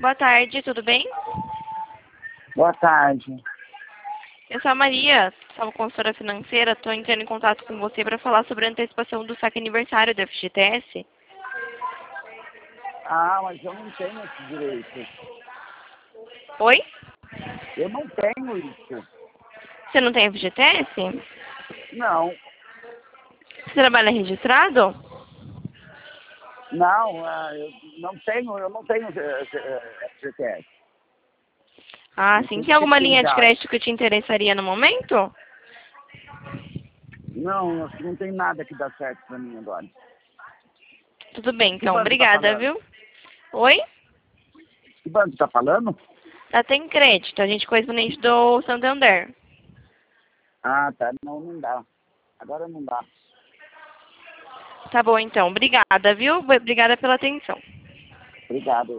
Boa tarde, tudo bem? Boa tarde. Eu sou a Maria, sou consultora financeira, estou entrando em contato com você para falar sobre a antecipação do saque aniversário da FGTS. Ah, mas eu não tenho esse direito. Oi? Eu não tenho isso. Você não tem FGTS? Não, Você trabalha registrado? não, eu não tenho FGTS. Ah, Não sim. tenho Tem alguma linha de possibilidade. crédito que te interessaria no momento? Não, acho que não tem nada que dá certo pra mim agora. Tudo bem, Que então. banco tá Obrigada, falando? viu? Oi? Que banco tá falando? Tá, tem crédito. A gente correspondente do Santander. Ah, tá. Não, não dá. Agora não dá. Tá bom, então. Obrigada, viu? Obrigada pela atenção. Obrigado.